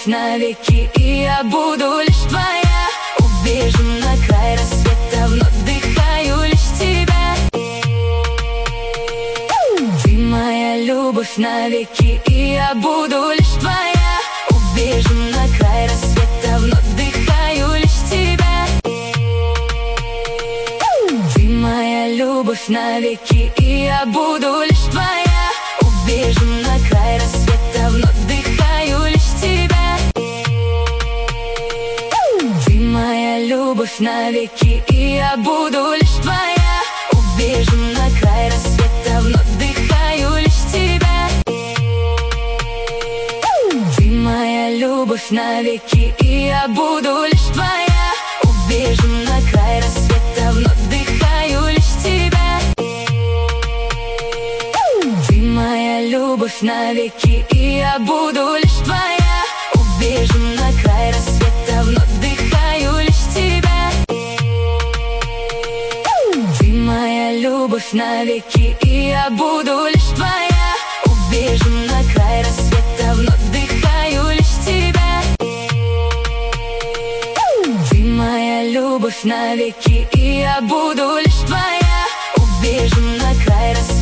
любовь навеки, и я буду лишь твоя. Убежим на край рассвета, вновь вдыхаю лишь тебя. Ты моя любовь навеки, и я буду лишь твоя. Убежим на край рассвета, вновь вдыхаю лишь тебя. Ты моя любовь навеки, и я буду лишь твоя. Убежим на край рассвета, вновь вдыхаю лишь тебя. Ты моя любовь навеки, и я буду лишь твоя. Убежим на край рассвета, вновь вдыхаю лишь тебя. Ты моя любовь навеки, и я буду лишь твоя. Убежим на край рассвета, вновь вдыхаю лишь тебя. Ты моя любовь навеки, и я буду лишь твоя. Убежим на край рассвета, вновь вдыхаю лишь тебя. Ты моя любовь навеки, и я буду лишь твоя. Убежим на край рассвета, вновь вдыхаю лишь тебя. Ты моя любовь навеки, и я буду лишь твоя. Убежим на край рассвета.